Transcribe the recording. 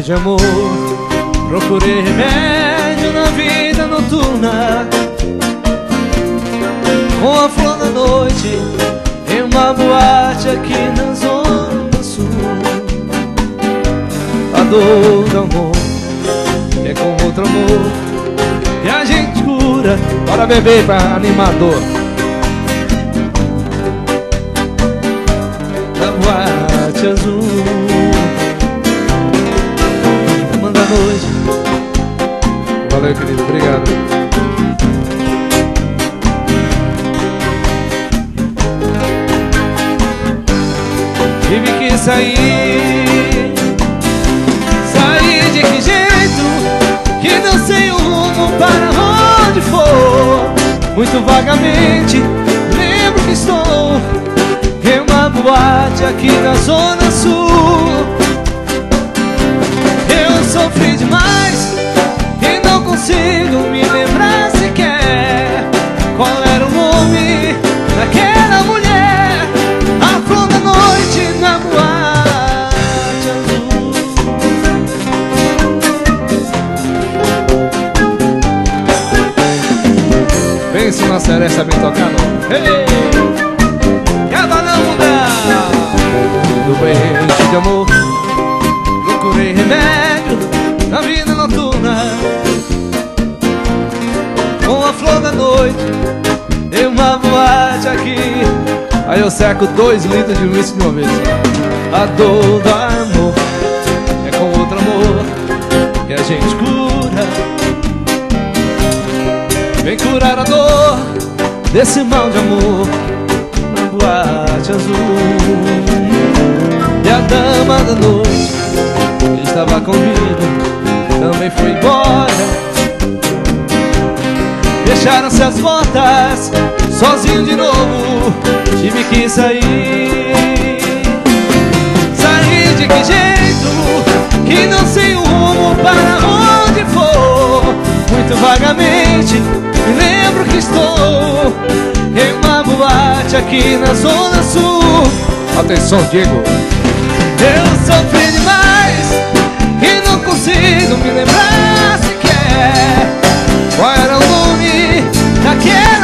de amor. Procurei remédio na vida noturna, com a flor da noite em uma boate aqui na zona sul. A dor do amor é como outro amor e a gente cura. Bora beber pra animador. Na boate azul, manda a noite. Valeu, querido, obrigado. Tive que sair. Sair de que jeito? Que não sei o rumo para onde for. Muito vagamente lembro que estou em uma boate aqui na zona sul. Eu sofri demais e não consigo me lembrar sequer qual era o nome daquela mulher. A flor da noite na boate azul. Pense na série, sabe tocar não? Hey! Cada não mudar do beijo de amor. Procurei remédio na vida noturna, com a flor da noite em uma boate aqui. Aí eu seco 2 litros de uísque de uma vez. A dor do amor é com outro amor que a gente cura. Vem curar a dor desse mal de amor na boate azul. E a dama da noite que estava comigo também foi embora. Fecharam-se as portas, sozinho de novo tive que sair. Sair de que jeito? Que não sei o rumo para onde for. Muito vagamente me lembro que estou em uma boate aqui na zona sul. Atenção, Diego. Eu sofri demais e não consigo me lembrar sequer qual era o nome daquela